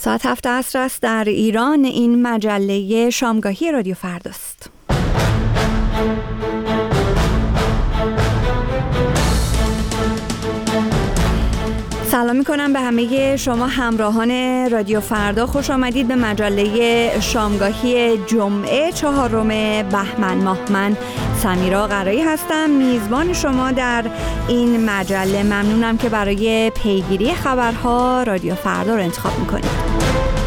ساعت 7 عصر است در ایران. این مجله شامگاهی رادیو فرداست. سلام میکنم به همه شما همراهان رادیو فردا. خوش آمدید به مجله شامگاهی جمعه 4 بهمن ماه. من سمیرا قرایی هستم، میزبان شما در این مجله. ممنونم که برای پیگیری خبرها رادیو فردا رو انتخاب میکنید.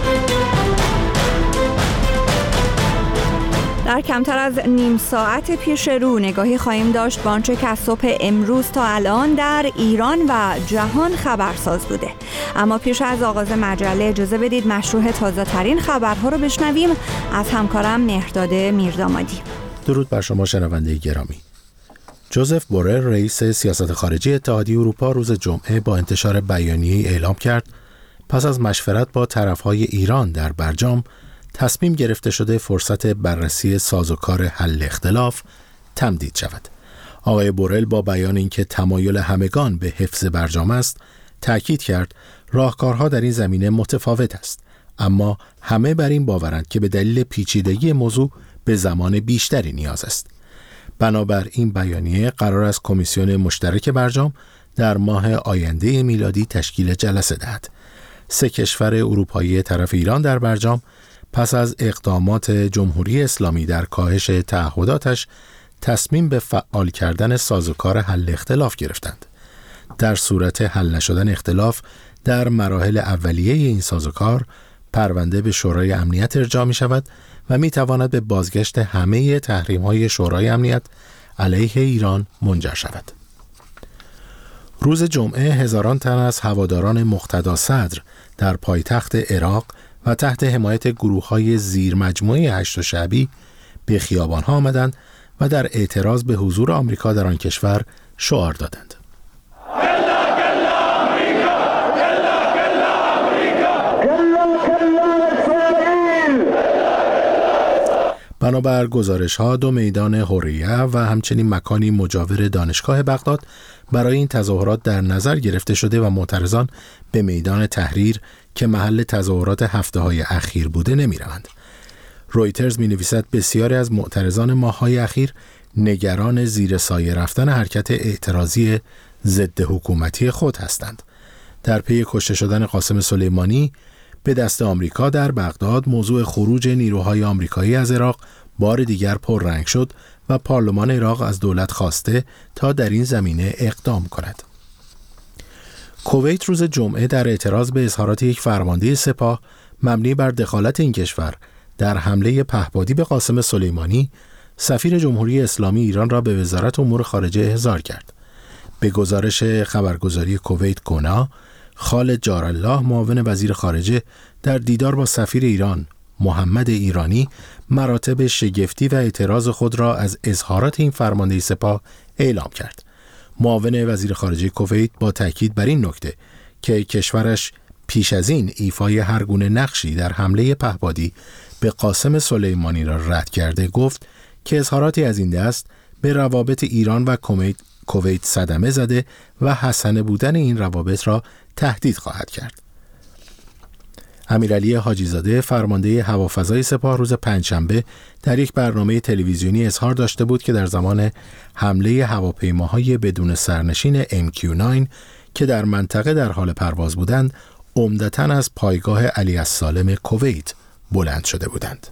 در کمتر از نیم ساعت پیش رو نگاهی خواهیم داشت به آنچه که از صبح امروز تا الان در ایران و جهان خبرساز بوده. اما پیش از آغاز مجله اجازه بدید مشروع تازه ترین خبرها رو بشنویم از همکارم مهرداد میردامادی. درود بر شما شنونده گرامی. جوزف بورل رئیس سیاست خارجی اتحادیه اروپا روز جمعه با انتشار بیانیه‌ای اعلام کرد پس از مشورت با طرفهای ایران در برجام تصمیم گرفته شده فرصت بررسی سازوکار حل اختلاف تمدید شود. آقای بورل با بیان اینکه تمایل همگان به حفظ برجام است، تأکید کرد راهکارها در این زمینه متفاوت است، اما همه بر این باورند که به دلیل پیچیدگی موضوع به زمان بیشتری نیاز است. بنابر این بیانیه قرار است کمیسیون مشترک برجام در ماه آینده میلادی تشکیل جلسه دهد. 3 کشور اروپایی طرف ایران در برجام پس از اقدامات جمهوری اسلامی در کاهش تعهداتش تصمیم به فعال کردن سازوکار حل اختلاف گرفتند. در صورت حل نشدن اختلاف در مراحل اولیه این سازوکار، پرونده به شورای امنیت ارجاع می شود و می تواند به بازگشت همه تحریم‌های شورای امنیت علیه ایران منجر شود. روز جمعه هزاران تن از هواداران مقتدا صدر در پایتخت عراق و تحت حمایت گروه‌های زیر مجموعه هشت شعبی به خیابان‌ها آمدند و در اعتراض به حضور آمریکا در آن کشور شعار دادند. بنابر گزارش‌ها 2 میدان حریه و همچنین مکانی مجاور دانشگاه بغداد برای این تظاهرات در نظر گرفته شده و معترضان به میدان تحریر که محل تظاهرات هفته‌های اخیر بوده نمی‌روند. رویترز می‌نویسد بسیاری از معترضان ماه‌های اخیر نگران زیر سایه رفتن حرکت اعتراضی ضد حکومتی خود هستند. در پی کشته شدن قاسم سلیمانی به دست آمریکا در بغداد، موضوع خروج نیروهای آمریکایی از عراق بار دیگر پررنگ شد و پارلمان عراق از دولت خواسته تا در این زمینه اقدام کند. کویت روز جمعه در اعتراض به اظهارات یک فرمانده سپاه مبنی بر دخالت این کشور در حمله پهپادی به قاسم سلیمانی، سفیر جمهوری اسلامی ایران را به وزارت امور خارجه احضار کرد. به گزارش خبرگزاری کویت کونا، خالد جارالله معاون وزیر خارجه در دیدار با سفیر ایران محمد ایرانی مراتب شگفتی و اعتراض خود را از اظهارات این فرمانده سپاه اعلام کرد. معاون وزیر خارجه کویت با تاکید بر این نکته که کشورش پیش از این ایفای هر گونه نقشی در حمله پهپادی به قاسم سلیمانی را رد کرده، گفت که اظهاراتی از این دست به روابط ایران و کویت صدمه زده و حسنه بودن این روابط را تهدید خواهد کرد. امیرعلی حاجی‌زاده فرمانده هوافضای سپاه روز پنجشنبه در یک برنامه تلویزیونی اظهار داشته بود که در زمان حمله هواپیماهای بدون سرنشین MQ-9 که در منطقه در حال پرواز بودند، عمدتاً از پایگاه علی السالم کویت بلند شده بودند.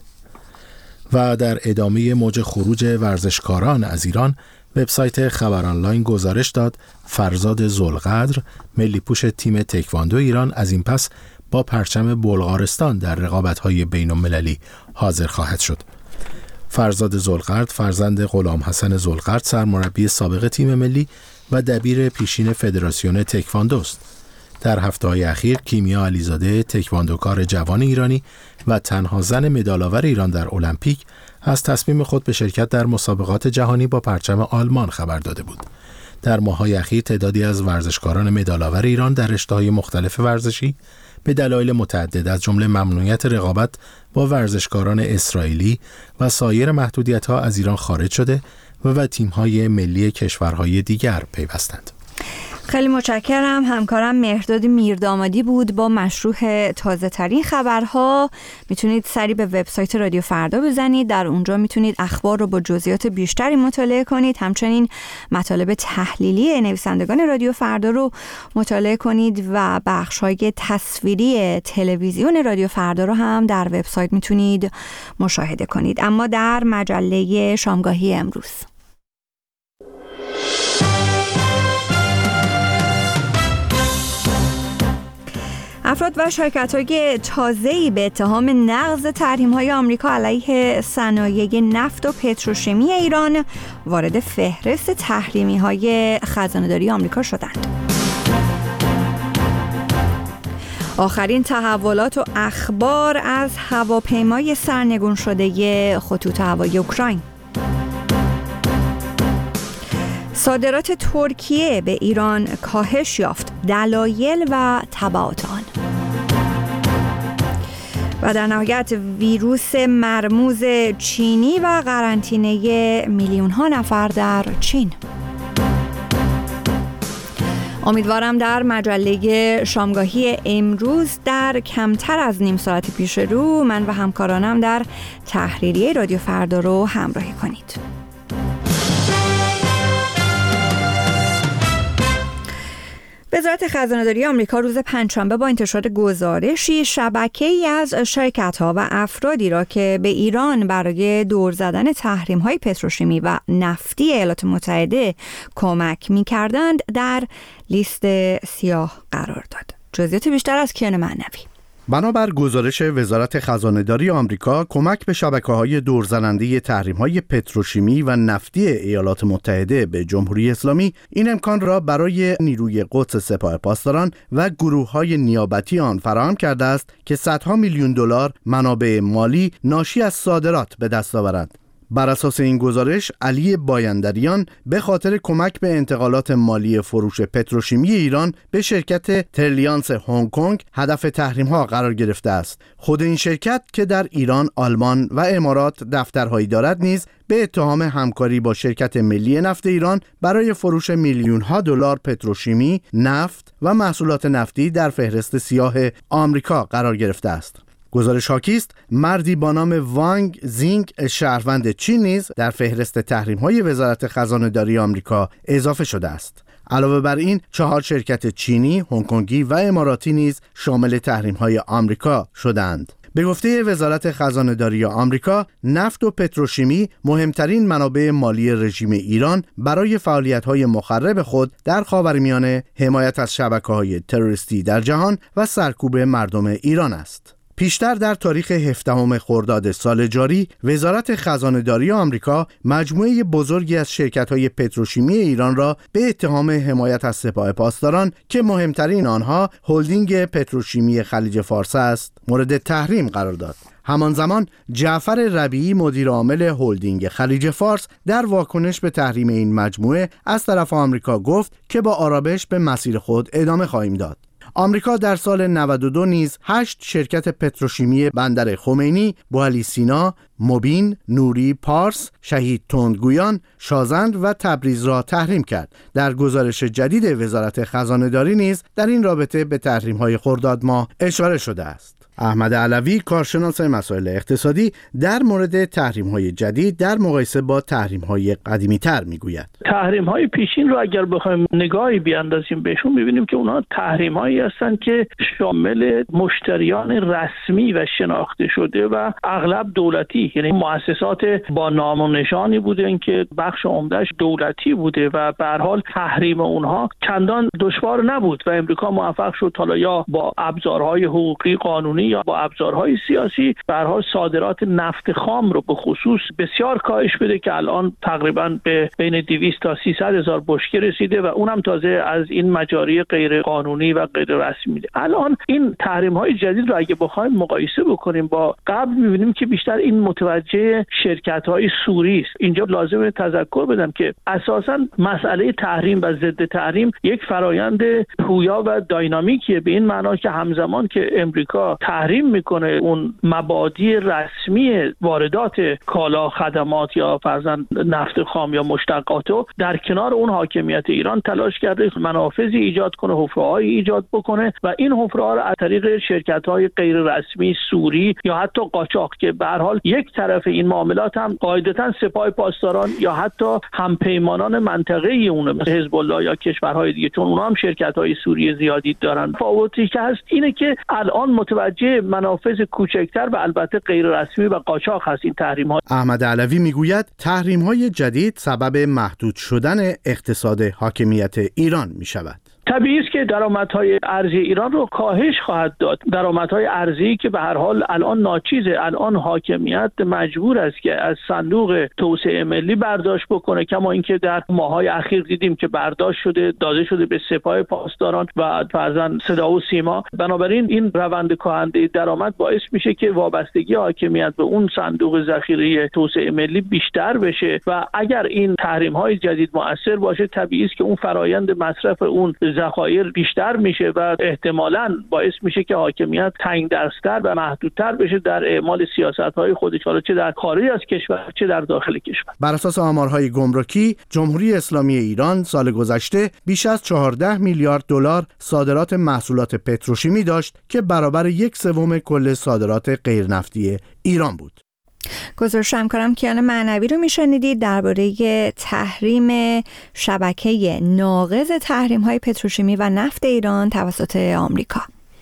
و در ادامه موج خروج ورزشکاران از ایران، وبسایت خبر آنلاین گزارش داد فرزاد ذوالقدر، ملی پوش تیم تکواندو ایران، از این پس با پرچم بلغارستان در رقابت‌های بین‌المللی حاضر خواهد شد. فرزاد ذوالقدر فرزند غلام حسن ذوالقدر، سرمربی سابق تیم ملی و دبیر پیشین فدراسیون تکواندو است. در هفته‌های اخیر کیمیا علیزاده، تکواندوکار جوان ایرانی و تنها زن مدال‌آور ایران در المپیک، از تصمیم خود به شرکت در مسابقات جهانی با پرچم آلمان خبر داده بود. در ماه‌های اخیر تعدادی از ورزشکاران مدال‌آور ایران در رشته‌های مختلف ورزشی به دلایل متعدد از جمله ممنوعیت رقابت با ورزشکاران اسرائیلی و سایر محدودیت‌ها از ایران خارج شده و تیم‌های ملی کشورهای دیگر پیوستند. خیلی متشکرم. همکارم مهرداد میردامادی بود با مشروح تازه ترین خبرها. میتونید سری به وبسایت رادیو فردا بزنید، در اونجا میتونید اخبار رو با جزئیات بیشتری مطالعه کنید. همچنین مطالب تحلیلی نویسندگان رادیو فردا رو مطالعه کنید و بخش‌های تصویری تلویزیون رادیو فردا رو هم در وبسایت میتونید مشاهده کنید. اما در مجله شامگاهی امروز، افراد و شرکت‌های تازه‌ای به اتهام نقض تحریم‌های آمریکا علیه صنایع نفت و پتروشیمی ایران وارد فهرست تحریمی‌های خزانه‌داری آمریکا شدند. آخرین تحولات و اخبار از هواپیمای سرنگون شده خطوط هوایی اوکراین. صادرات ترکیه به ایران کاهش یافت، دلایل و تبعات آن. و در نهایت ویروس مرموز چینی و قرنطینه میلیون‌ها نفر در چین. امیدوارم در مجله شامگاهی امروز در کمتر از نیم ساعت پیش رو من و همکارانم در تحریریه رادیو فردا رو همراهی کنید. وزارت خزانه‌داری آمریکا روز پنجشنبه با انتشار گزارشی شبکه‌ای از شرکت‌ها و افرادی را که به ایران برای دور زدن تحریم‌های پتروشیمی و نفتی ایالات متحده کمک می‌کردند در لیست سیاه قرار داد. جزئیات بیشتر از کیان معنوی. بنابر گزارش وزارت خزانه‌داری آمریکا، کمک به شبکه‌های دورزننده تحریم‌های پتروشیمی و نفتی ایالات متحده به جمهوری اسلامی این امکان را برای نیروی قدس سپاه پاسداران و گروه‌های نیابتی آن فراهم کرده است که صدها میلیون دلار منابع مالی ناشی از صادرات به دست آورند. بر اساس این گزارش، علی بایندریان به خاطر کمک به انتقالات مالی فروش پتروشیمی ایران به شرکت تریلیانس هنگ کنگ هدف تحریم‌ها قرار گرفته است. خود این شرکت که در ایران، آلمان و امارات دفترهایی دارد نیز به اتهام همکاری با شرکت ملی نفت ایران برای فروش میلیون‌ها دلار پتروشیمی، نفت و محصولات نفتی در فهرست سیاه آمریکا قرار گرفته است. گزارش حاکی است مردی با نام وانگ زینگ شهروند چین نیز در فهرست تحریم‌های وزارت خزانه‌داری آمریکا اضافه شده است. علاوه بر این 4 شرکت چینی، هنگ کنگی و اماراتی نیز شامل تحریم‌های آمریکا شدند. به گفته وزارت خزانه‌داری آمریکا، نفت و پتروشیمی مهمترین منابع مالی رژیم ایران برای فعالیت‌های مخرب خود در خاورمیانه، حمایت از شبکه‌های تروریستی در جهان و سرکوب مردم ایران است. پیشتر در تاریخ 17 خرداد سال جاری، وزارت خزانه‌داری آمریکا مجموعه بزرگی از شرکت‌های پتروشیمی ایران را به اتهام حمایت از سپاه پاسداران که مهمترین آنها هلدینگ پتروشیمی خلیج فارس است، مورد تحریم قرار داد. همان زمان جعفر ربیعی مدیر عامل هلدینگ خلیج فارس در واکنش به تحریم این مجموعه از طرف آمریکا گفت که با آرامش به مسیر خود ادامه خواهیم داد. آمریکا در سال 92 نیز 8 شرکت پتروشیمی بندر خمینی، بوعلی سینا، مبین، نوری، پارس، شهید تندگویان، شازند و تبریز را تحریم کرد. در گزارش جدید وزارت خزانه‌داری نیز در این رابطه به تحریم‌های خرداد ماه اشاره شده است. احمد علوی، کارشناس مسائل اقتصادی، در مورد تحریم‌های جدید در مقایسه با تحریم‌های قدیمی‌تر می‌گوید. تحریم‌های پیشین رو اگر بخوایم نگاهی بیاندازیم بهشون، می‌بینیم که اونها تحریم‌هایی هستند که شامل مشتریان رسمی و شناخته شده و اغلب دولتی، یعنی مؤسسات با نام و نشانی بودن که بخش عمده‌اش دولتی بوده و به هر حال تحریم اونها چندان دشوار نبود و امریکا موفق شد حالا یا با ابزارهای حقوقی قانونی یا با ابزارهای سیاسی به هر حال صادرات نفت خام رو به خصوص بسیار کاهش بده که الان تقریبا به بین 200 تا 300 هزار بشکه رسیده و اونم تازه از این مجاری غیر قانونی و غیر رسمی. الان این تحریم‌های جدید رو اگه بخوایم مقایسه بکنیم با قبل، می‌بینیم که بیشتر این متوجه شرکت‌های سوری است. اینجا لازمه تذکر بدم که اساساً مسئله تحریم و ضد تحریم یک فرایند پویا و داینامیکیه، به این معنا که همزمان که امریکا تحریم میکنه اون مبادی رسمی واردات کالا، خدمات یا فرضاً نفت خام یا مشتقاتو، در کنار اون حاکمیت ایران تلاش کرده منافذی ایجاد کنه، حفره‌هایی ایجاد بکنه و این حفره‌ها رو از طریق شرکت‌های غیر رسمی سوری یا حتی قاچاق که به هر حال یک طرف این معاملات هم قاعدتاً سپاه پاسداران یا حتی همپیمانان منطقه‌ای اونه مثل حزب الله یا کشورهای دیگه، چون اونها هم شرکت‌های سوری زیادی دارن. تفاوتی که هست اینه که الان متوجه منافذ کوچکتر و البته غیر رسمی و قاچاق هست این تحریم‌ها. احمد علوی میگوید تحریم‌های جدید سبب محدود شدن اقتصاد حاکمیت ایران می‌شود. طبیعی است که درآمدهای ارزی ایران رو کاهش خواهد داد. درآمدهای ارزی که به هر حال الان ناچیزه، الان حاکمیت مجبور است که از صندوق توسعه ملی برداشت بکنه، کما اینکه در ماه‌های اخیر دیدیم که برداشت شده داده شده به سپاه پاسداران و فرزند صدا و سیما. بنابراین این روند کاهنده درآمد باعث میشه که وابستگی حاکمیت به اون صندوق ذخیره توسعه ملی بیشتر بشه و اگر این تحریم‌های جدید مؤثر باشه طبیعی است که اون فرایند مصرف اون ذخایر بیشتر میشه و احتمالاً باعث میشه که حاکمیت تنگ دست‌تر و محدودتر بشه در اعمال سیاست‌های خودش، حالا چه در خارج از کشور چه در داخل کشور. بر اساس آمارهای گمرکی، جمهوری اسلامی ایران سال گذشته بیش از 14 میلیارد دلار صادرات محصولات پتروشیمی داشت که برابر 1/3 کل صادرات غیرنفتی ایران بود. گزارش همکارم کیان معنوی رو میشنیدید درباره تحریم شبکه ناقض تحریم‌های پتروشیمی و نفت ایران توسط آمریکا.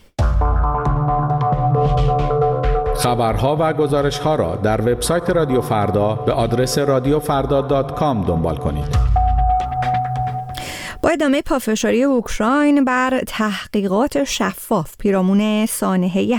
خبرها و گزارش‌ها را در وبسایت رادیو فردا به آدرس radiofarda.com دنبال کنید. با ادامه پافشاری اوکراین بر تحقیقات شفاف پیرامون سانحه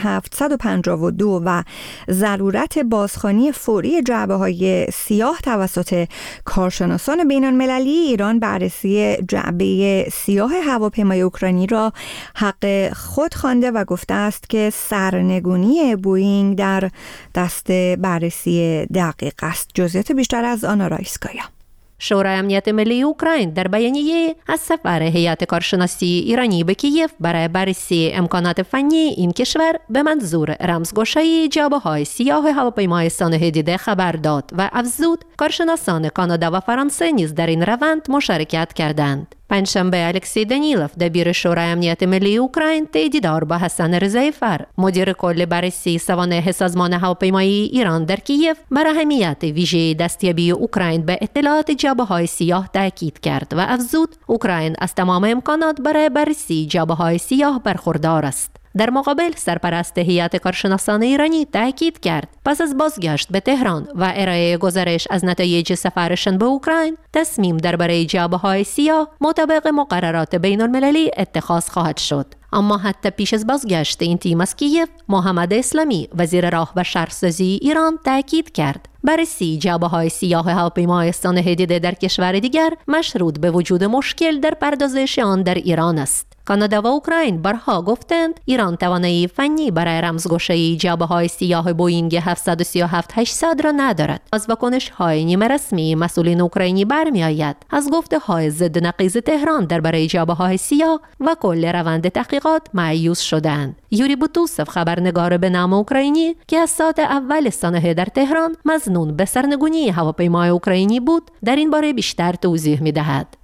752 و ضرورت بازخوانی فوری جعبه‌های سیاه توسط کارشناسان بین‌المللی، ایران بررسی جعبه سیاه هواپیمای اوکراینی را حق خود خوانده و گفته است که سرنگونی بوئینگ در دست بررسی دقیق است. جزئیات بیشتر از آنا رایسکایا. شورای امنیت ملی اوکراین در بیانیه از سفر هیئت کارشناسی ایرانی به کیف برای بررسی امکانات فنی این کشور به منظور رمزگشایی جعبه‌های سیاه هواپیمای سانحه دیده خبر داد و افزود کارشناسان کانادا و فرانسه نیز در این روند مشارکت کردند. پنجشنبه الکسی دانیلوف دبیر شورای امنیت ملی اوکراین دیدار با حسن رضایی فر مدیر کل بررسی سوانح سازمان هواپیمایی ایران در کیف بر اهمیت ویژه دستیابی اوکراین به اطلاعات جعبه‌های سیاه تاکید کرد و افزود اوکراین از تمام امکانات برای بررسی جعبه‌های سیاه برخوردار است. در مقابل سرپرست هیئت کارشناسان ایرانی تاکید کرد پس از بازگشت به تهران و ارائه گزارش از نتایج سفرشان به اوکراین تصمیم درباره جعبه‌های سیاه مطابق مقررات بین‌المللی اتخاذ خواهد شد. اما حتی پیش از بازگشت این تیم از کیف، محمد اسلامی وزیر راه و شهرسازی ایران تاکید کرد بررسی جعبه‌های سیاه هواپیمای سانحه دیده در کشور دیگر مشروط به وجود مشکل در پردازش آن در ایران است. کانادا و اوکراین بارها گفتند ایران توانایی فنی برای رمزگشایی جعبه‌های سیاه بوئینگ 737-800 را ندارد. از واکنش‌های نیمه رسمی مسئولین اوکراینی برمی‌آید از گفته‌های ضد نقیض تهران درباره جعبه‌های سیاه و کل روند تحقیقات مایوس شدند. یوری بوتوسف خبرنگار به نام اوکراینی که از ساعت اول سانحه در تهران مظنون به سرنگونی هواپیمای اوکراینی بود در این باره بیشتر توضیح می‌دهد.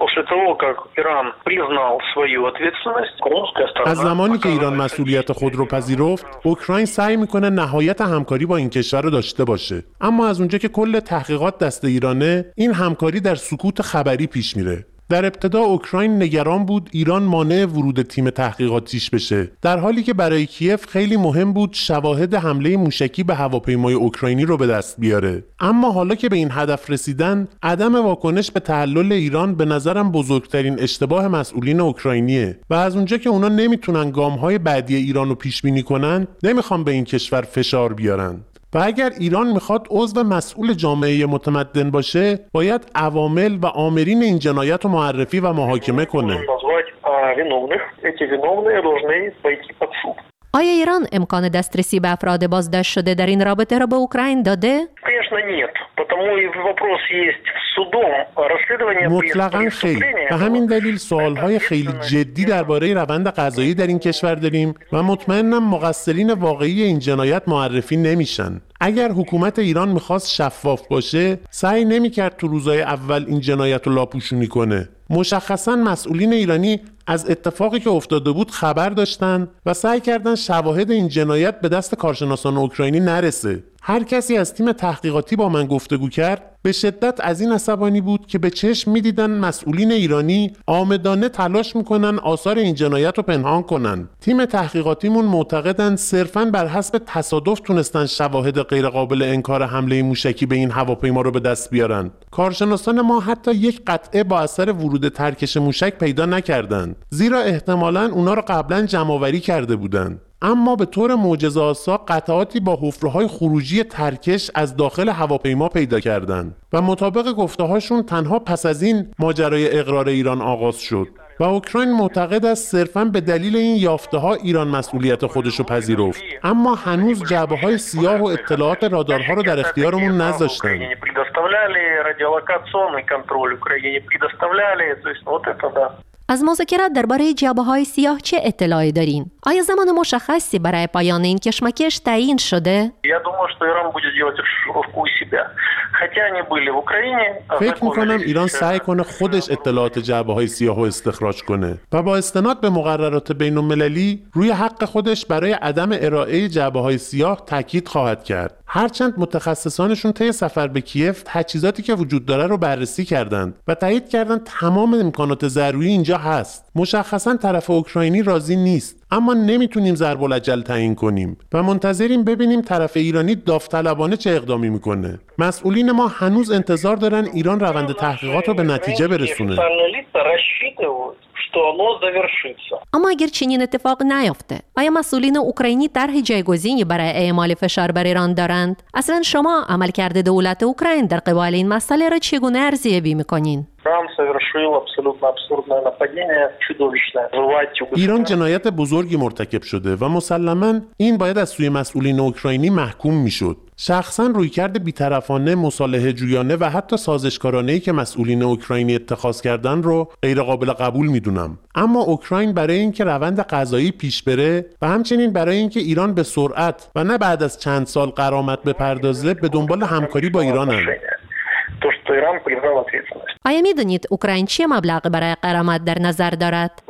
از زمانی که ایران مسئولیت خود رو پذیرفت، اوکراین سعی میکنه نهایت همکاری با این کشور رو داشته باشه. اما از اونجا که کل تحقیقات دست ایرانه، این همکاری در سکوت خبری پیش میره. در ابتدا اوکراین نگران بود ایران مانع ورود تیم تحقیقاتیش بشه، در حالی که برای کیف خیلی مهم بود شواهد حمله موشکی به هواپیمای اوکراینی رو به دست بیاره. اما حالا که به این هدف رسیدن، عدم واکنش به تحلل ایران به نظرم بزرگترین اشتباه مسئولین اوکراینیه و از اونجا که اونا نمیتونن گام‌های بعدی ایران رو پیش بینی کنن، نمیخوان به این کشور فشار بیارن. و اگر ایران میخواد عضو مسئول جامعه متمدن باشه، باید عوامل و آمرین این جنایت رو معرفی و محاکمه کنه. آیا ایران امکان دسترسی به افراد بازداشت شده در این رابطه را به اوکراین داده؟ مطلقاً خیر. به همین دلیل سوالهای خیلی جدی درباره روند قضایی در این کشور داریم و مطمئنم مقصرین واقعی این جنایت معرفی نمیشن. اگر حکومت ایران میخواست شفاف باشه، سعی نمیکرد تو روزهای اول این جنایت رو لاپوشونی کنه. مشخصاً مسئولین ایرانی از اتفاقی که افتاده بود خبر داشتن و سعی کردن شواهد این جنایت به دست کارشناسان اوکراینی نرسه. هر کسی از تیم تحقیقاتی با من گفتگو کرد به شدت از این عصبانی بود که به چشم می‌دیدن مسئولین ایرانی عامدانه تلاش میکنن آثار این جنایت رو پنهان کنن. تیم تحقیقاتیمون معتقدن صرفاً بر حسب تصادف تونستن شواهد غیرقابل انکار حمله موشکی به این هواپیما رو به دست بیارن. کارشناسان ما حتی یک قطعه با اثر ورود ترکش موشک پیدا نکردند، زیرا احتمالاً اونا رو قبلاً جمع‌آوری کرده بودند. اما به طور معجزه‌آسا قطعاتی با حفره‌های خروجی ترکش از داخل هواپیما پیدا کردند و مطابق گفته‌هاشون تنها پس از این ماجرای اقرار ایران آغاز شد و اوکراین معتقد است صرفاً به دلیل این یافته‌ها ایران مسئولیت خودش رو پذیرفت. اما هنوز جعبه‌های سیاه و اطلاعات رادارها رو در اختیارمون نذاشتن. از مذاکرات درباره جعبه‌های سیاه چه اطلاعی دارین؟ آیا زمان مشخصی برای پایان این کشمکش تعیین شده؟ فکر میکنم ایران سعی کنه خودش اطلاعات جعبه‌های سیاه رو استخراج کنه و با استناد به مقررات بین‌المللی روی حق خودش برای عدم ارائه جعبه‌های سیاه تاکید خواهد کرد. هرچند متخصصانشون طی سفر به کیف تجهیزاتی که وجود داره رو بررسی کردند و تایید کردند تمام امکانات ضروری اینجا هست. مشخصاً طرف اوکراینی راضی نیست، اما نمیتونیم ضرب الاجل تعیین کنیم و منتظریم ببینیم طرف ایرانی داوطلبانه چه اقدامی میکنه. مسئولین ما هنوز انتظار دارن ایران روند تحقیقات رو به نتیجه برسونه. اما اگر چنین اتفاق نیفته، آیا مسئولین اوکراینی طرح جایگزینی برای اعمال فشار بر ایران دارند؟ اصلا شما عملکرد دولت اوکراین در قبال این مسئله را چگونه ارزیابی میکنین؟ ایران جنایت بزرگی مرتکب شده و مسلماً این باید از سوی مسئولین اوکراینی محکوم میشد. شخصاً رویکرد بی‌طرفانه، مصالحه جویانه و حتی سازشکارانه‌ای که مسئولین اوکراینی اتخاذ کردن رو غیر قابل قبول میدونم. اما اوکراین برای اینکه روند قضایی پیش بره و همچنین برای اینکه ایران به سرعت و نه بعد از چند سال غرامت بپردازه به دنبال همکاری با ایرانن. آیا میدونید اوکراین چه مبلغ برای غرامت در نظر دارد؟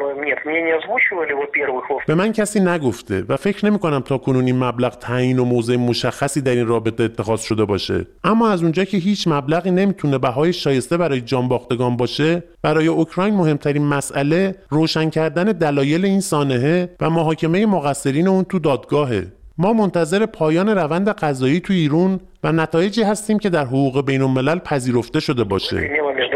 به من کسی نگفته و فکر نمی کنم تا کنون این مبلغ تعیین و موضع مشخصی در این رابطه اتخاذ شده باشه. اما از اونجا که هیچ مبلغی نمیتونه بهای شایسته برای جانباختگان باشه، برای اوکراین مهمترین مسئله روشن کردن دلایل این سانحه و محاکمه مقصرین اون تو دادگاهه. ما منتظر پایان روند قضایی تو ایران و نتایجی هستیم که در حقوق بین‌الملل پذیرفته شده باشه.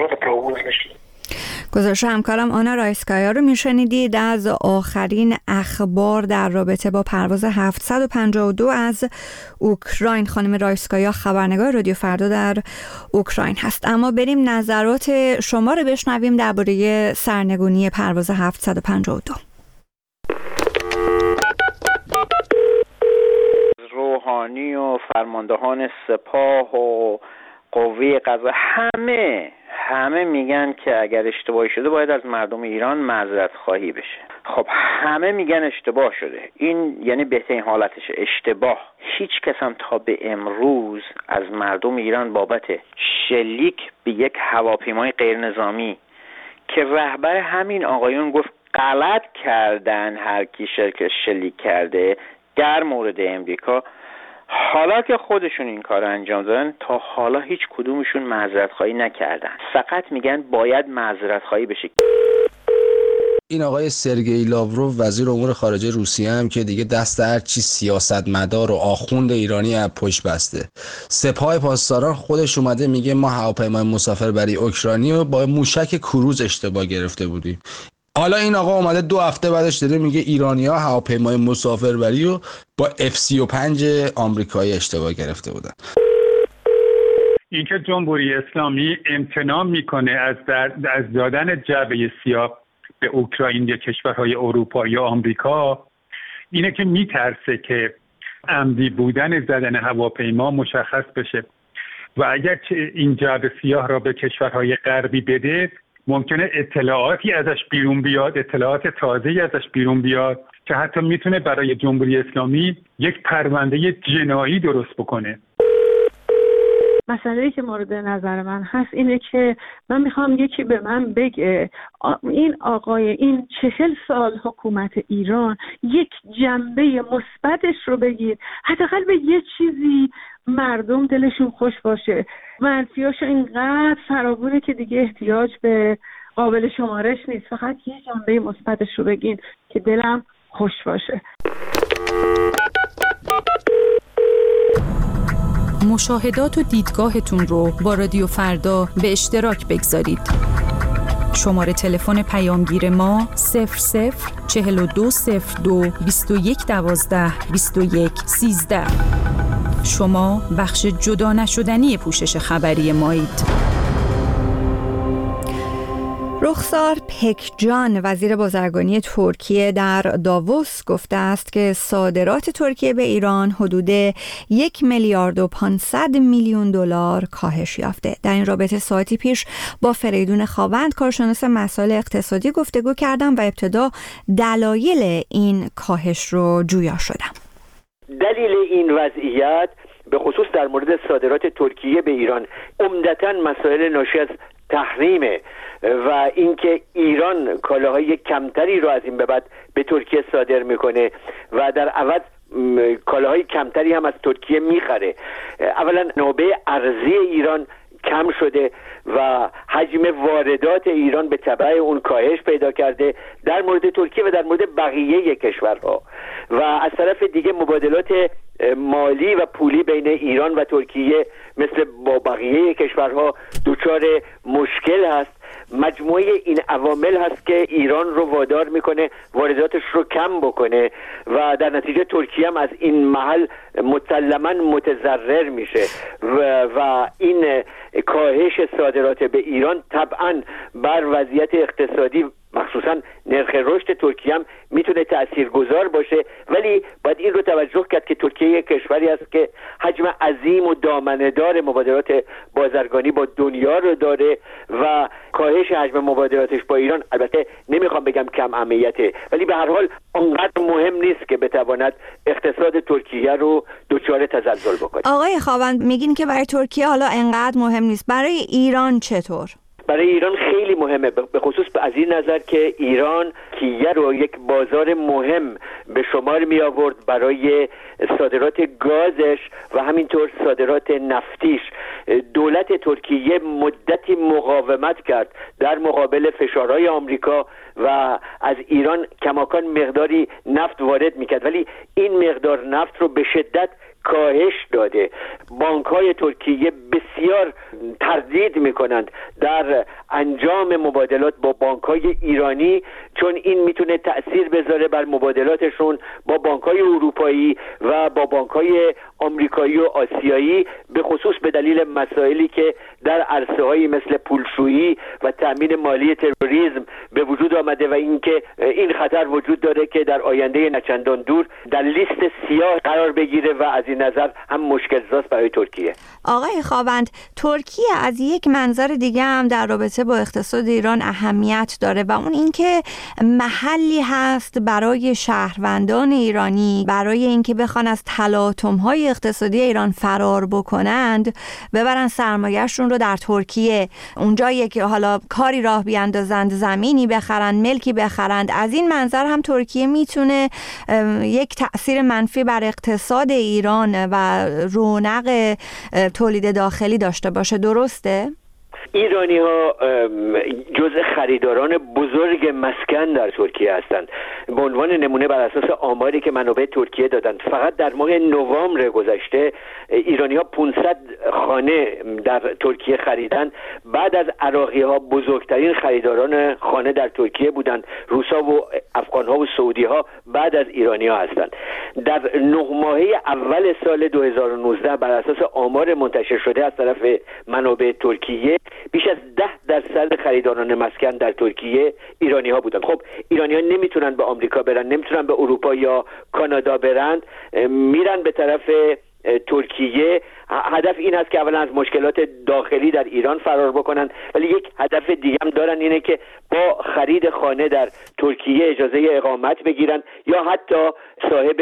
گزارش همکارم آنا رایسکایا رو میشنیدید از آخرین اخبار در رابطه با پرواز 752 از اوکراین. خانم رایسکایا خبرنگار رادیو فردا در اوکراین هست. اما بریم نظرات شما رو بشنویم درباره سرنگونی پرواز 752. روحانی و فرماندهان سپاه و قوه قضاییه همه میگن که اگر اشتباهی شده باید از مردم ایران معذرت خواهی بشه. خب همه میگن اشتباه شده. این یعنی بهترین حالتش اشتباه. هیچ کس هم تا به امروز از مردم ایران بابت شلیک به یک هواپیمای غیر نظامی که رهبر همین آقایون گفت غلط کردن هر کی شلیک کرده در مورد امریکا، حالا که خودشون این کار انجام دادن تا حالا هیچ کدومشون معذرت خواهی نکردن. فقط میگن باید معذرت خواهی بشه. این آقای سرگئی لاوروف وزیر امور خارجه روسیه هم که دیگه دست هر چی سیاستمدار و آخوند ایرانی از پشت بسته. سپاه پاسداران خودش اومده میگه ما هواپیمای مسافربری اوکراینی رو با موشک کروز اشتباه گرفته بودیم. حالا این آقا اومده 2 هفته بعدش داره میگه ایرانی‌ها هواپیمای مسافربری رو با F-35 آمریکایی اشتباه گرفته بودن. اینکه جمهوری اسلامی امتناع میکنه از دادن جعبه سیاه به اوکراین یا کشورهای اروپا یا آمریکا، اینه که میترسه که عمدی بودن زدن هواپیما مشخص بشه و اگر این جعبه سیاه را به کشورهای غربی بده ممکنه اطلاعاتی ازش بیرون بیاد، اطلاعات تازه‌ای ازش بیرون بیاد که حتی میتونه برای جمهوری اسلامی یک پرونده جنایی درست بکنه. مسئله‌ای که مورد نظر من هست اینه که من میخوام یکی به من بگه این آقای این 40 سال حکومت ایران یک جنبه مثبتش رو بگیر، حداقل به یه چیزی مردم دلشون خوش باشه. منفیاش اینقدر فراوونه که دیگه احتیاج به قابل شمارش نیست. فقط یه جنبه مثبتش رو بگین که دلم خوش باشه. مشاهدات و دیدگاهتون رو با رادیو فردا به اشتراک بگذارید. شماره تلفن پیامگیر ما 004202 2112 2113. شما بخش جدا نشدنی پوشش خبری مایید. رخسار پکجان وزیر بازرگانی ترکیه در داووس گفته است که صادرات ترکیه به ایران حدود 1,500 میلیون دلار کاهش یافته. در این رابطه ساعتی پیش با فریدون خاوند کارشناس مسائل اقتصادی گفتگو کردم و ابتدا دلایل این کاهش رو جویا شدم. دلیل این وضعیت به خصوص در مورد صادرات ترکیه به ایران عمدتاً مسائل ناشی از تحریمه و اینکه ایران کالاهای کمتری رو از این به بعد به ترکیه صادر میکنه و در عوض کالاهای کمتری هم از ترکیه میخره. اولا نوبه ارزی ایران کم شده و حجم واردات ایران به تبع اون کاهش پیدا کرده در مورد ترکیه و در مورد بقیه کشورها. و از طرف دیگه مبادلات مالی و پولی بین ایران و ترکیه مثل با بقیه کشورها دچار مشکل هست. مجموعه این عوامل هست که ایران رو وادار میکنه وارداتش رو کم بکنه و در نتیجه ترکیه هم از این محل مسلماً متضرر میشه و این کاهش صادرات به ایران طبعاً بر وضعیت اقتصادی مخصوصاً نرخ رشد ترکیه هم میتونه تاثیرگذار باشه. ولی باید این رو توجه کرد که ترکیه یک کشوری است که حجم عظیم و دامنه‌دار مبادلات بازرگانی با دنیا رو داره و کاهش حجم مبادلاتش با ایران البته نمیخوام بگم کم اهمیته، ولی به هر حال اونقدر مهم نیست که بتواند اقتصاد ترکیه رو دچار تزلزل بکنه. آقای خاوند میگین که برای ترکیه حالا انقدر مهم نیست، برای ایران چطور؟ برای ایران خیلی مهمه، به خصوص از این نظر که ایران ترکیه رو یک بازار مهم به شمار می آورد برای صادرات گازش و همینطور صادرات نفتیش. دولت ترکیه مدتی مقاومت کرد در مقابل فشارهای آمریکا و از ایران کماکان مقداری نفت وارد میکرد، ولی این مقدار نفت رو به شدت کاهش داده. بانک‌های ترکیه بسیار تردید میکنند در انجام مبادلات با بانک‌های ایرانی، چون این میتونه تأثیر بذاره بر مبادلاتشون با بانک‌های اروپایی و با بانک‌های آمریکایی و آسیایی، به خصوص به دلیل مسائلی که در عرصه‌هایی مثل پولشویی و تأمین مالی تروریسم به وجود آمده و اینکه این خطر وجود داره که در آینده نچندان دور در لیست سیاه قرار بگیره و از این نظر هم مشکل زاست برای ترکیه. آقای خاوند، ترکیه از یک منظر دیگه هم در رابطه با اقتصاد ایران اهمیت داره و اون اینکه محلی هست برای شهروندان ایرانی برای اینکه بخوان از تلاطم‌های اقتصادی ایران فرار بکنند، ببرن سرمایه‌شون رو در ترکیه، اونجا یک حالا کاری راه بیاندازند، زمینی بخرند، ملکی بخرند. از این منظر هم ترکیه میتونه یک تأثیر منفی بر اقتصاد ایران و رونق تولید داخلی داشته باشه. درسته؟ ایرانی ها جزء خریداران بزرگ مسکن در ترکیه هستند. به عنوان نمونه بر اساس آماری که منابع ترکیه دادند، فقط در ماه نوامبر گذشته ایرانی ها 500 خانه در ترکیه خریدند. بعد از عراقی ها بزرگترین خریداران خانه در ترکیه بودند. روسا و افغان ها و سعودی ها بعد از ایرانی ها هستند. در 9 ماهه اول سال 2019 بر اساس آمار منتشر شده از طرف منابع ترکیه بیش از 10% خریداران مسکن در ترکیه ایرانی ها بودند. خب ایرانی ها نمیتونن به آمریکا برن، نمیتونن به اروپا یا کانادا برن، میرن به طرف ترکیه هدف این هست که اولا از مشکلات داخلی در ایران فرار بکنن، ولی یک هدف دیگه هم دارن، اینه که با خرید خانه در ترکیه اجازه اقامت بگیرن یا حتی صاحب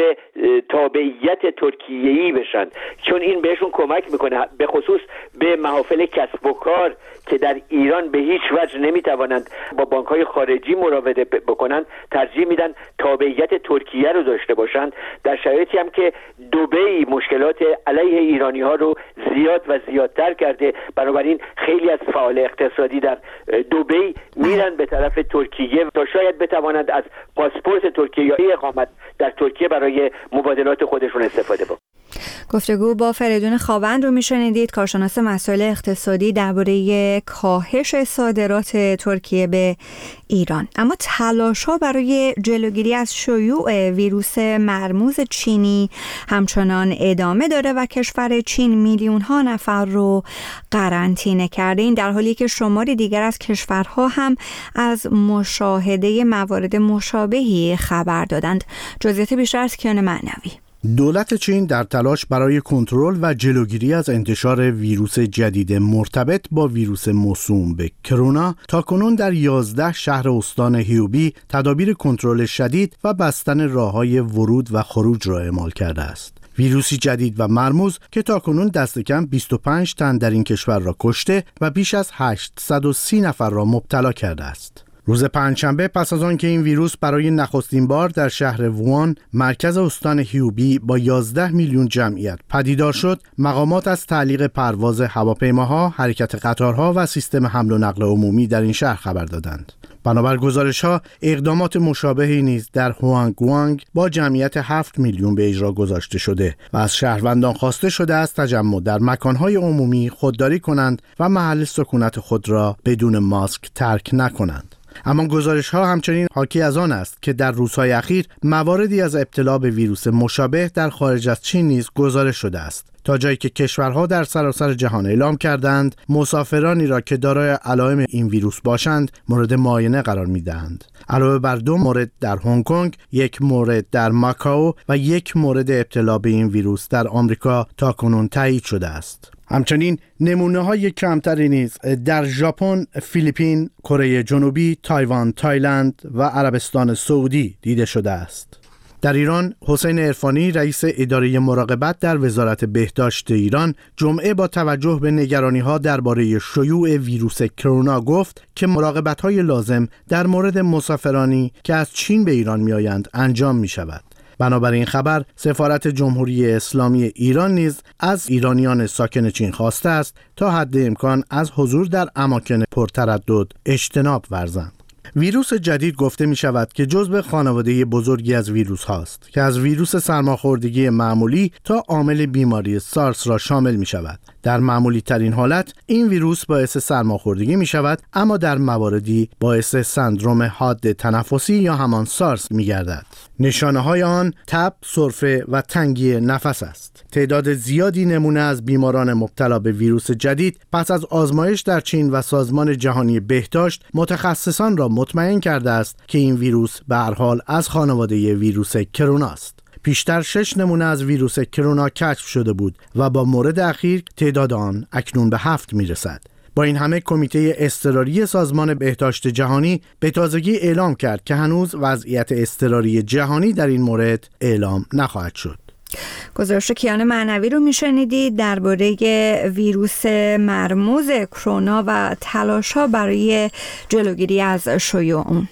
تابعیت ترکیه‌ای بشن، چون این بهشون کمک میکنه به خصوص به محافل کسب و کار که در ایران به هیچ وجه نمیتوانند با بانک‌های خارجی مراوده بکنند، ترجیح میدن تابعیت ترکیه رو داشته باشند، در شرایطی هم که دبی مشکلات علیه ایرانی‌ها رو زیاد و زیادتر کرده. بنابراین خیلی از فعال اقتصادی در دبی میرن به طرف ترکیه تا شاید بتوانند از پاسپورت ترکیه یا اقامت در ترکیه برای مبادلات خودشون استفاده بکنند. گفتگو با فریدون خاوند رو میشنیدید، کارشناس مسائل اقتصادی درباره کاهش صادرات ترکیه به ایران. اما تلاش‌ها برای جلوگیری از شیوع ویروس مرموز چینی همچنان ادامه داره و کشور چین میلیون‌ها نفر رو قرنطینه کرده، این در حالی که شماری دیگر از کشورها هم از مشاهده موارد مشابهی خبر دادند. جزئیات بیشتر از کیان معنوی. دولت چین در تلاش برای کنترل و جلوگیری از انتشار ویروس جدید مرتبط با ویروس موسوم به کرونا تاکنون در 11 شهر استان هیوبی تدابیر کنترل شدید و بستن راه‌های ورود و خروج را اعمال کرده است. ویروسی جدید و مرموز که تاکنون دست کم 25 تن در این کشور را کشته و بیش از 830 نفر را مبتلا کرده است. روز پنجشنبه پس از آن که این ویروس برای نخستین بار در شهر ووان مرکز استان هیوبی با 11 میلیون جمعیت پدیدار شد، مقامات از تعلیق پرواز هواپیماها، حرکت قطارها و سیستم حمل و نقل عمومی در این شهر خبر دادند. بنابر گزارش‌ها اقدامات مشابهی نیز در هوانگوانگ با جمعیت 7 میلیون به اجرا گذاشته شده و از شهروندان خواسته شده است تجمع در مکان‌های عمومی خودداری کنند و محل سکونت خود را بدون ماسک ترک نکنند. اما گزارش‌ها همچنین حاکی از آن است که در روزهای اخیر مواردی از ابتلا به ویروس مشابه در خارج از چین نیز گزارش شده است، تا جایی که کشورها در سراسر جهان اعلام کردند مسافرانی را که دارای علائم این ویروس باشند مورد معاینه قرار می‌دهند. علاوه بر 2 مورد در هنگ کنگ، 1 مورد در ماکائو و 1 مورد ابتلا به این ویروس در آمریکا تاکنون تایید شده است. همچنین نمونه‌های کمتری نیز در ژاپن، فیلیپین، کره جنوبی، تایوان، تایلند و عربستان سعودی دیده شده است. در ایران، حسین عرفانی رئیس اداره مراقبت در وزارت بهداشت ایران جمعه با توجه به نگرانی‌ها درباره شیوع ویروس کرونا گفت که مراقبت‌های لازم در مورد مسافرانی که از چین به ایران می‌آیند انجام می‌شود. بنابراین خبر سفارت جمهوری اسلامی ایران نیز از ایرانیان ساکن چین خواسته است تا حد امکان از حضور در اماکن پرتردد اجتناب ورزند. ویروس جدید گفته می شود که جزو خانواده بزرگی از ویروس هاست که از ویروس سرماخوردگی معمولی تا عامل بیماری سارس را شامل می شود. در معمولی ترین حالت این ویروس باعث سرماخوردگی می شود، اما در مواردی باعث سندروم حاد تنفسی یا همان سارس می گردد. نشانه های آن تب، سرفه و تنگی نفس است. تعداد زیادی نمونه از بیماران مبتلا به ویروس جدید پس از آزمایش در چین و سازمان جهانی بهداشت متخصصان را مطمئن کرده است که این ویروس به هر حال از خانواده ویروس کرونا است. پیشتر 6 نمونه از ویروس کرونا کشف شده بود و با مورد اخیر تعداد آن اکنون به 7 میرسد. با این همه کمیته اضطراری سازمان بهداشت جهانی به تازگی اعلام کرد که هنوز وضعیت اضطراری جهانی در این مورد اعلام نخواهد شد. گزارش کیان معنوی رو میشنیدید درباره ویروس مرموز کرونا و تلاش‌ها برای جلوگیری از شیوع اون.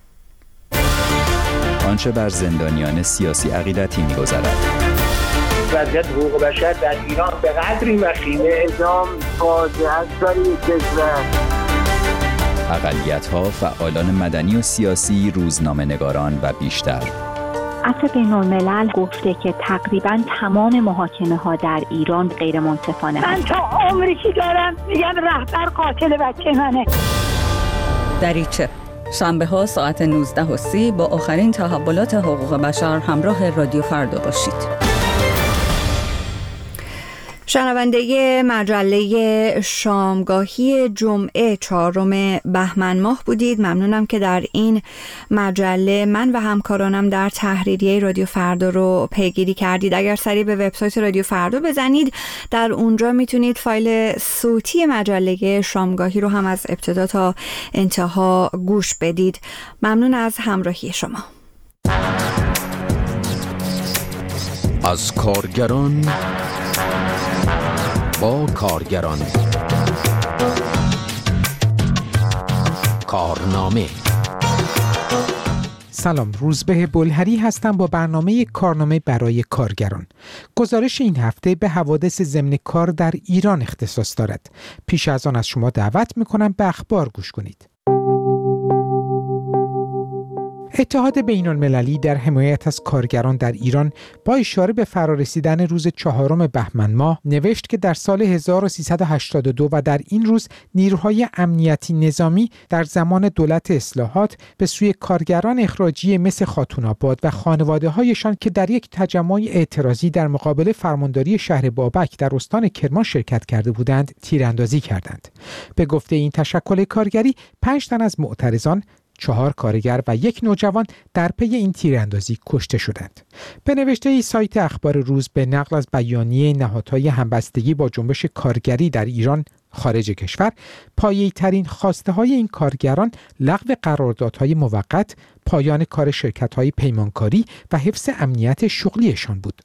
آنچه بر زندانیان سیاسی عقیدتی می‌گذرد. وضعیت حقوق بشر در ایران به قدری وخیمه، اعدام فاجعه است برای کشور. اقلیت‌ها، فعالان مدنی و سیاسی، روزنامه‌نگاران و بیشتر. عفو بین‌الملل گفته که تقریباً تمام محاکمه‌ها در ایران غیر منصفانه. من تا عمری که دارم میگم رهبر قاتل بچه منه. دریچه شنبه ها ساعت 19:30 با آخرین تحولات حقوق بشر همراه رادیو فردا باشید. شنونده مجله شامگاهی جمعه 4 بهمن ماه بودید. ممنونم که در این مجله من و همکارانم در تحریریه رادیو فردا رو پیگیری کردید. اگر سری به وبسایت رادیو فردا بزنید، در اونجا میتونید فایل صوتی مجله شامگاهی رو هم از ابتدا تا انتها گوش بدید. ممنون از همراهی شما. از کارگران با کارگران، کارنامه. سلام، روزبه بلهری هستم با برنامه کارنامه برای کارگران. گزارش این هفته به حوادث ضمن کار در ایران اختصاص دارد. پیش از آن از شما دعوت می‌کنم به اخبار گوش کنید. اتحاد بین‌المللی در حمایت از کارگران در ایران با اشاره به فرارسیدن روز 4 بهمن ماه نوشت که در سال 1382 و در این روز نیروهای امنیتی نظامی در زمان دولت اصلاحات به سوی کارگران اخراجی مثل خاتون‌آباد و خانواده‌هایشان که در یک تجمع اعتراضی در مقابل فرمانداری شهر بابک در استان کرمان شرکت کرده بودند تیراندازی کردند. به گفته این تشکل کارگری 5 تن از معترضان، 4 کارگر و 1 نوجوان در پی این تیراندازی کشته شدند. به نوشته سایت اخبار روز به نقل از بیانیه نهادهای همبستگی با جنبش کارگری در ایران خارج کشور، پایه‌ای ترین خواسته های این کارگران لغو قراردادهای موقت، پایان کار شرکت‌های پیمانکاری و حفظ امنیت شغلیشان بود.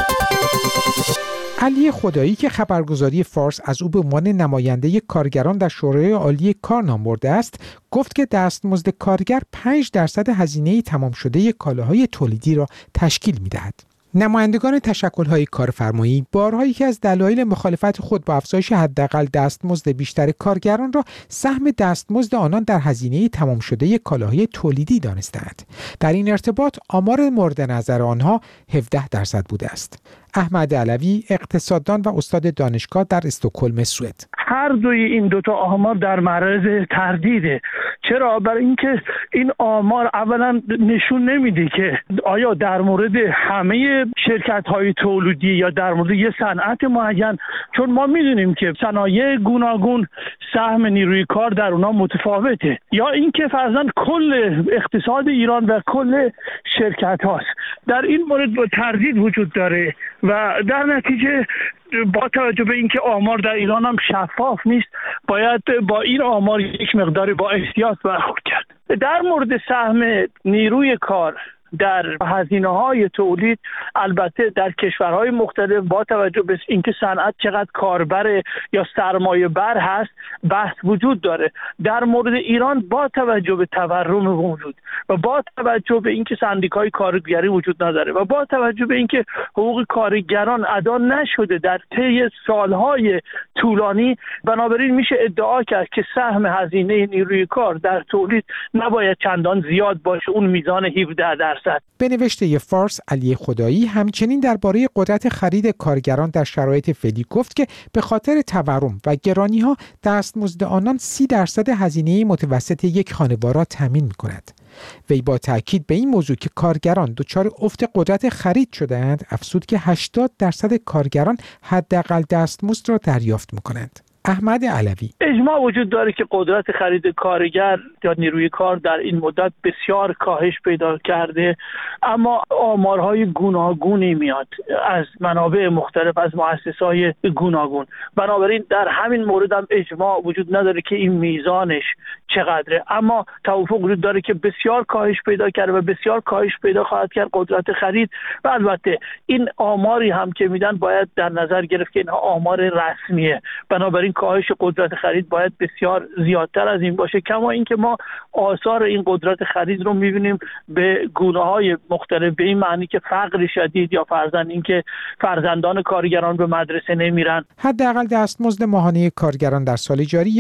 علی خدایی که خبرگزاری فارس از او به عنوان نماینده کارگران در شورای عالی کار نام برده است، گفت که دستمزد کارگر 5% هزینه تمام شده کالاهای تولیدی را تشکیل می‌دهد. نمایندگان تشکل‌های کارفرمایی بارها یکی از دلایل مخالفت خود با افزایش حداقل دستمزد بیشتر کارگران را سهم دستمزد آنان در هزینه تمام شده کالاهای تولیدی دانستند. در این ارتباط آمار مورد نظر آنها 17% بوده است. احمد علوی، اقتصاددان و استاد دانشگاه در استکهلم، سوئد: هر دوی این دوتا آمار در معرض تردیده. چرا؟ برای اینکه این آمار اولا نشون نمیده که آیا در مورد همه شرکت‌های تولیدی یا در مورد یه صنعت معین، چون ما میدونیم که صنایع گوناگون سهم نیروی کار در اونها متفاوته، یا اینکه فرضاً کل اقتصاد ایران و کل شرکت هاست. در این مورد تردید وجود داره و در نتیجه با توجه به اینکه آمار در ایران هم شفاف نیست، باید با این آمار یک مقداری با احتیاط برخورد کرد. در مورد سهم نیروی کار در هزینه‌های تولید، البته در کشورهای مختلف با توجه به اینکه صنعت چقدر کاربر یا سرمایه بر هست بحث وجود داره. در مورد ایران با توجه به تورم موجود و با توجه به اینکه سندیکای کارگری وجود نداره و با توجه به اینکه حقوق کارگران ادا نشده در طی سالهای طولانی، بنابراین میشه ادعا کرد که سهم هزینه نیروی کار در تولید نباید چندان زیاد باشه، اون میزان 17%. به نوشته فارس، علی خدایی همچنین درباره قدرت خرید کارگران در شرایط فعلی گفت که به خاطر تورم و گرانی‌ها دستمزد آنان 30% هزینه متوسط یک خانوار را تامین می‌کند. وی با تاکید به این موضوع که کارگران دچار افت قدرت خرید شده‌اند، افزود که 80% کارگران حداقل دستمزد را دریافت می‌کنند. احمد علوی: اجماع وجود داره که قدرت خرید کارگر یا نیروی کار در این مدت بسیار کاهش پیدا کرده، اما آمارهای گوناگونی میاد از منابع مختلف، از مؤسسه‌های گوناگون. بنابراین در همین مورد هم اجماع وجود نداره که این میزانش چقدره، اما توافق وجود داره که بسیار کاهش پیدا کرده و بسیار کاهش پیدا خواهد کرد قدرت خرید. و البته این آماری هم که میدن باید در نظر گرفت که اینها آمار رسمیه، بنابراین کاهش قدرت خرید باید بسیار زیادتر از این باشه. کما اینکه ما آثار این قدرت خرید رو میبینیم به گونه‌های مختلف، به این معنی که فقر شدید یا فرضاً اینکه فرزندان کارگران به مدرسه نمیرن. حداقل دستمزد ماهانه کارگران در سال جاری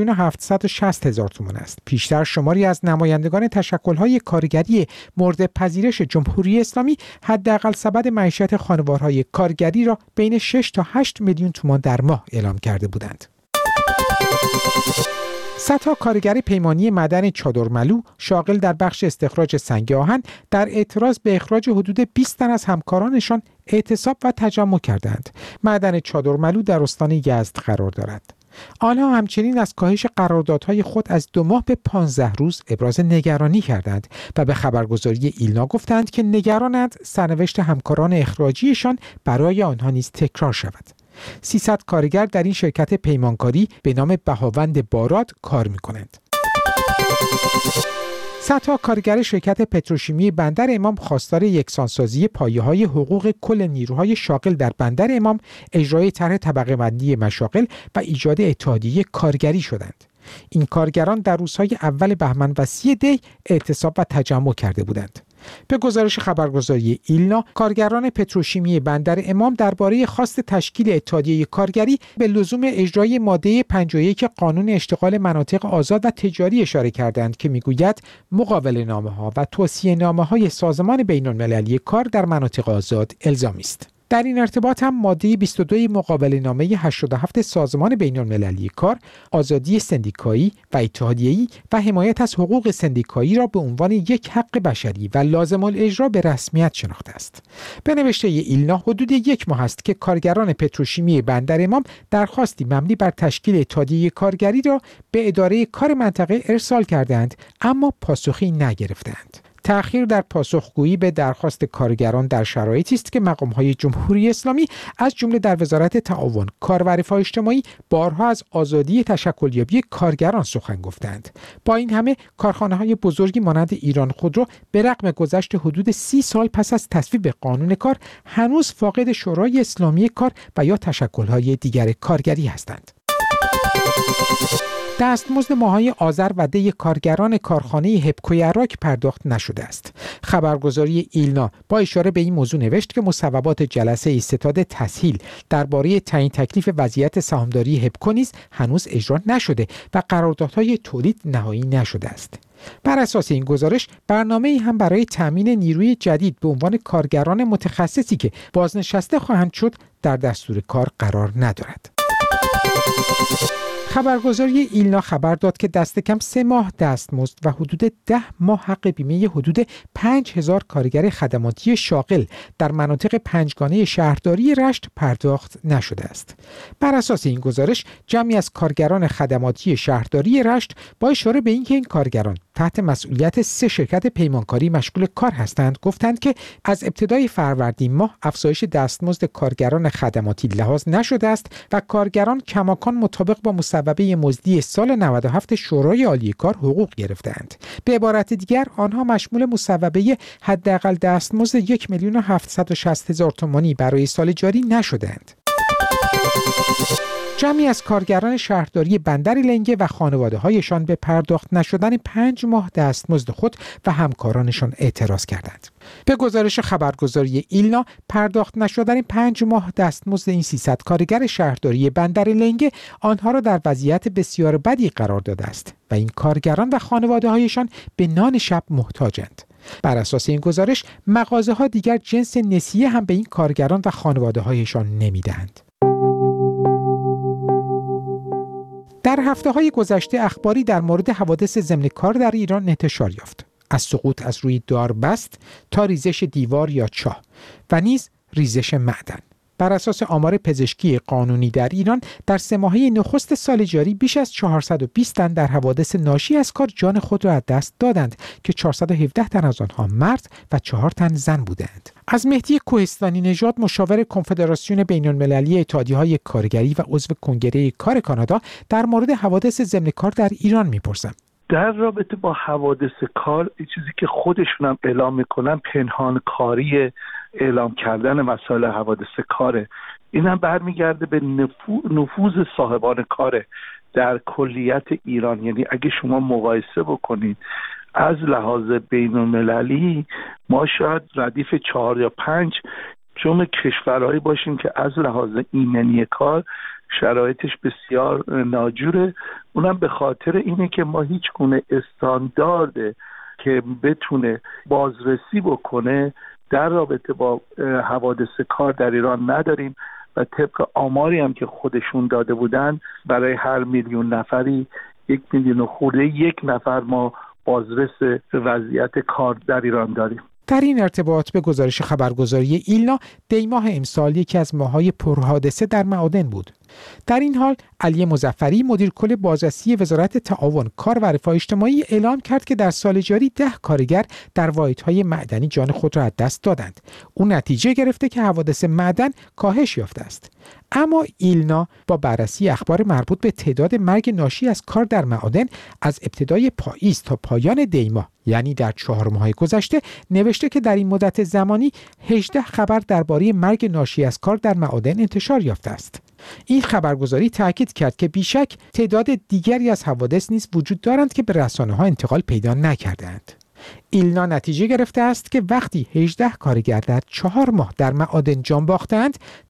1,760,000 تومان است. پیشتر شماری از نمایندگان تشکل‌های کارگری مورد پذیرش جمهوری اسلامی حداقل سبد معیشت خانوارهای کارگری را بین 6 تا 8 میلیون تومان در ماه اعلام کرده بودند. صدها کارگر پیمانی معدن چادرملو شاغل در بخش استخراج سنگ آهن در اعتراض به اخراج حدود 20 تن از همکارانشان اعتصاب و تجمع کردند. معدن چادرملو در استان یزد قرار دارد. آنها همچنین از کاهش قراردادهای خود از 2 ماه به 15 روز ابراز نگرانی کردند و به خبرگزاری ایلنا گفتند که نگرانند سرنوشت همکاران اخراجیشان برای آنها نیز تکرار شود. 300 کارگر در این شرکت پیمانکاری به نام بهاوند باراد کار می‌کنند. صدها کارگر شرکت پتروشیمی بندر امام خواستار یکسانسازی پایه‌های حقوق کل نیروهای شاغل در بندر امام، اجرای طرح طبقه بندی مشاغل و ایجاد اتحادیه کارگری شدند. این کارگران در روزهای اول بهمن و 30 دی اعتصاب و تجمع کرده بودند. به گزارش خبرگزاری ایلنا، کارگران پتروشیمی بندر امام درباره خواست تشکیل اتحادیه کارگری به لزوم اجرای ماده 51 قانون اشتغال مناطق آزاد و تجاری اشاره کردند که میگوید مقاوله‌نامه‌ها و توصیه‌نامه‌های سازمان بین‌المللی کار در مناطق آزاد الزامی است. در این ارتباط هم ماده 22 مقابله‌نامه 87 سازمان بین‌المللی کار، آزادی سندیکایی و اتحادیه‌ای و حمایت از حقوق سندیکایی را به عنوان یک حق بشری و لازم الاجرا به رسمیت شناخته است. به نوشته ایلنا، حدود 1 ماه است که کارگران پتروشیمی بندر امام درخواستی مبنی بر تشکیل اتحادیه کارگری را به اداره کار منطقه ارسال کردند، اما پاسخی نگرفتند. تأخیر در پاسخگویی به درخواست کارگران در شرایطی است که مقام‌های جمهوری اسلامی از جمله در وزارت تعاون، کار و رفاه اجتماعی بارها از آزادی تشکلیابی کارگران سخن گفتند. با این همه کارخانه‌های بزرگی مانند ایران خودرو به رغم گذشت حدود 30 سال پس از تصویب قانون کار هنوز فاقد شورای اسلامی کار و یا تشکل‌های دیگر کارگری هستند. دستمزد ماه‌های آذر و دی کارگران کارخانه هپکو عراق پرداخت نشده است. خبرگزاری ایلنا با اشاره به این موضوع نوشت که مصوبات جلسه ستاد تسهیل درباره تعیین تکلیف وضعیت سهامداری هپکو نیز هنوز اجرا نشده و قراردادهای تولید نهایی نشده است. بر اساس این گزارش، برنامه‌ای هم برای تامین نیروی جدید به عنوان کارگران متخصصی که بازنشسته خواهند شد در دستور کار قرار ندارد. خبرگزاری ایلنا خبر داد که دست کم 3 ماه دستمزد و حدود 10 ماه حق بیمه حدود 5000 کارگر خدماتی شاغل در مناطق پنجگانه شهرداری رشت پرداخت نشده است. بر اساس این گزارش، جمعی از کارگران خدماتی شهرداری رشت با اشاره به اینکه این کارگران تحت مسئولیت 3 شرکت پیمانکاری مشغول کار هستند، گفتند که از ابتدای فروردین ماه افزایش دستمزد کارگران خدماتی لحاظ نشده است و کارگران کماکان مطابق با مصوبه مزدی سال 97 شورای عالی کار حقوق گرفتند. به عبارت دیگر، آنها مشمول مصوبه حداقل دستمزد 1,760,000 تومانی برای سال جاری نشدند. جمعی از کارگران شهرداری بندر لنگه و خانواده‌هایشان به پرداخت نشدن 5 ماه دستمزد خود و همکارانشان اعتراض کردند. به گزارش خبرگزاری ایلنا، پرداخت نشدن 5 ماه دستمزد این 300 کارگر شهرداری بندر لنگه آنها را در وضعیت بسیار بدی قرار داده است و این کارگران و خانواده‌هایشان به نان شب محتاجند. بر اساس این گزارش، مغازه‌ها دیگر جنس نسیه هم به این کارگران و خانواده‌هایشان نمی‌دهند. در هفته‌های گذشته اخباری در مورد حوادث ضمن کار در ایران انتشار یافت. از سقوط از روی داربست تا ریزش دیوار یا چاه و نیز ریزش معدن. بر اساس آمار پزشکی قانونی در ایران، در 3 ماهه نخست سال جاری بیش از 420 تن در حوادث ناشی از کار جان خود را از دست دادند که 417 تن از آنها مرد و 4 تن زن بودند. از مهدی کوهستانی نژاد، مشاور کنفدراسیون بین‌المللی اتحادیه‌های کارگری و عضو کنگره کار کانادا، در مورد حوادث ضمن کار در ایران می‌پرسم. در رابطه با حوادث کار، چیزی که خودشون هم اعلام میکنن پنهانکاری اعلام کردن مسائل حوادث کاره. این هم برمیگرده به نفوذ صاحبان کاره در کلیت ایران. یعنی اگه شما مقایسه بکنید از لحاظ بین‌المللی، ما شاید ردیف 4 یا 5 جمع کشورهایی باشیم که از لحاظ ایمنی کار شرایطش بسیار ناجوره. اونم به خاطر اینه که ما هیچ گونه استاندارد که بتونه بازرسی بکنه در رابطه با حوادث کار در ایران نداریم و طبق آماری هم که خودشون داده بودن، برای هر 1,000,000 نفری 1,000,000 خورده 1 نفر ما بازرس وضعیت کار در ایران داریم. در این ارتباط به گزارش خبرگزاری ایلنا، دیماه امسال یکی از ماه‌های پرحادثه در معادن بود. در این حال علی مظفری مدیر کل بازرسی وزارت تعاون، کار و رفاه اجتماعی اعلام کرد که در سال جاری 10 کارگر در واحدهای معدنی جان خود را از دست دادند. او نتیجه گرفته که حوادث معدن کاهش یافته است. اما ایلنا با بررسی اخبار مربوط به تعداد مرگ ناشی از کار در معادن از ابتدای پاییز تا پایان دیماه، یعنی در 4 ماه گذشته، نوشته که در این مدت زمانی 18 خبر درباره مرگ ناشی از کار در معادن انتشار یافته است. این خبرگزاری تاکید کرد که بیشک تعداد دیگری از حوادث نیز وجود دارند که به رسانه‌ها انتقال پیدا نکردند. ایلنا نتیجه گرفته است که وقتی 18 کارگر در 4 ماه در معادن جان باختند،